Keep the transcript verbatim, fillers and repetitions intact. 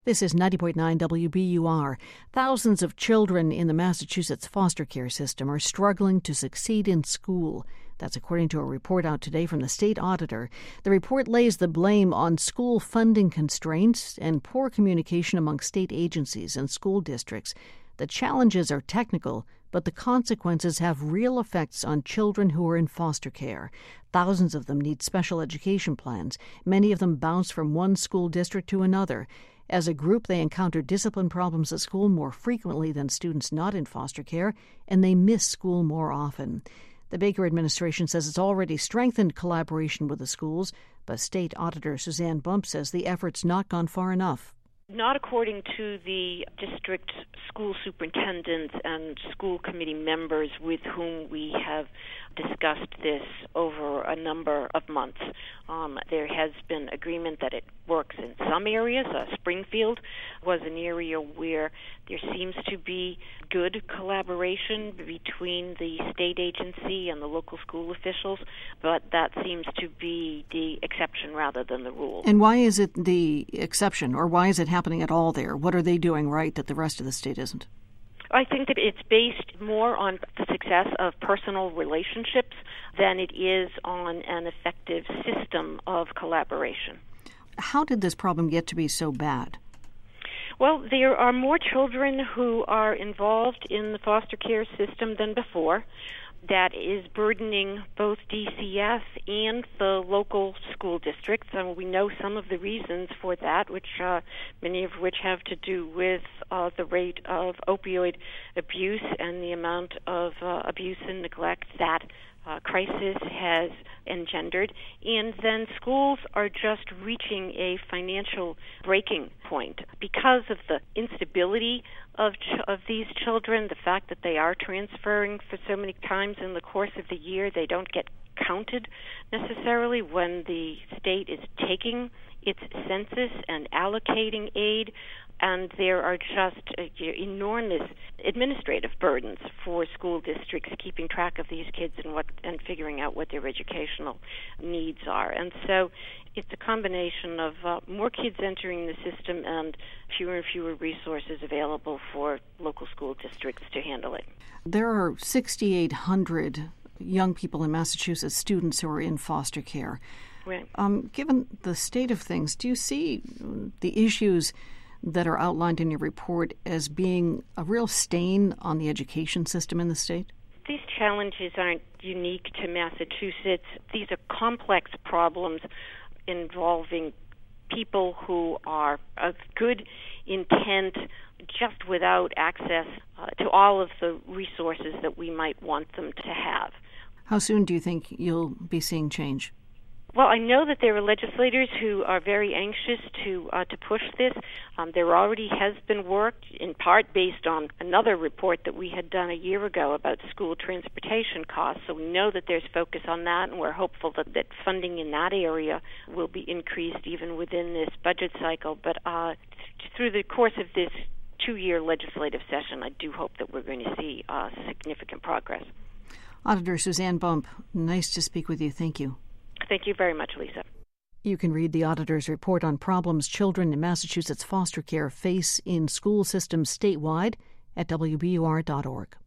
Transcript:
This is ninety point nine W B U R. Thousands of children in the Massachusetts foster care system are struggling to succeed in school. That's according to a report out today from the state auditor. The report lays the blame on school funding constraints and poor communication among state agencies and school districts. The challenges are technical, but the consequences have real effects on children who are in foster care. Thousands of them need special education plans. Many of them bounce from one school district to another. As a group, they encounter discipline problems at school more frequently than students not in foster care, and they miss school more often. The Baker administration says it's already strengthened collaboration with the schools, but State Auditor Suzanne Bump says the effort's not gone far enough. Not according to the district school superintendents and school committee members with whom we have discussed this over a number of months. Um, there has been agreement that it works in some areas. Uh, Springfield was an area where there seems to be good collaboration between the state agency and the local school officials, but that seems to be the exception rather than the rule. And why is it the exception, or why is it happening at all there? What are they doing right that the rest of the state isn't? I think that it's based more on the success of personal relationships than it is on an effective system of collaboration. How did this problem get to be so bad? Well, there are more children who are involved in the foster care system than before. That is burdening both D C S and the local school districts. And we know some of the reasons for that, which uh, many of which have to do with uh, the rate of opioid abuse and the amount of uh, abuse and neglect that uh, crisis has engendered. And then schools are just reaching a financial breaking point because of the instability of ch- of these children, the fact that they are transferring for so many times in the course of the year. They don't get counted necessarily when the state is taking its census and allocating aid, and there are just uh, enormous administrative burdens for school districts keeping track of these kids and what and figuring out what their educational needs are. And so it's a combination of uh, more kids entering the system and fewer and fewer resources available for local school districts to handle it. There are six thousand eight hundred young people in Massachusetts, students who are in foster care. Right. Um, given the state of things, do you see the issues that are outlined in your report as being a real stain on the education system in the state? These challenges aren't unique to Massachusetts. These are complex problems involving people who are of good intent just without access uh, to all of the resources that we might want them to have. How soon do you think you'll be seeing change? Well, I know that there are legislators who are very anxious to uh, to push this. Um, there already has been work, in part based on another report that we had done a year ago about school transportation costs. So we know that there's focus on that, and we're hopeful that, that funding in that area will be increased even within this budget cycle. But uh, through the course of this two-year legislative session, I do hope that we're going to see uh, significant progress. Auditor Suzanne Bump, nice to speak with you. Thank you. Thank you very much, Lisa. You can read the auditor's report on problems children in Massachusetts foster care face in school systems statewide at W B U R dot org.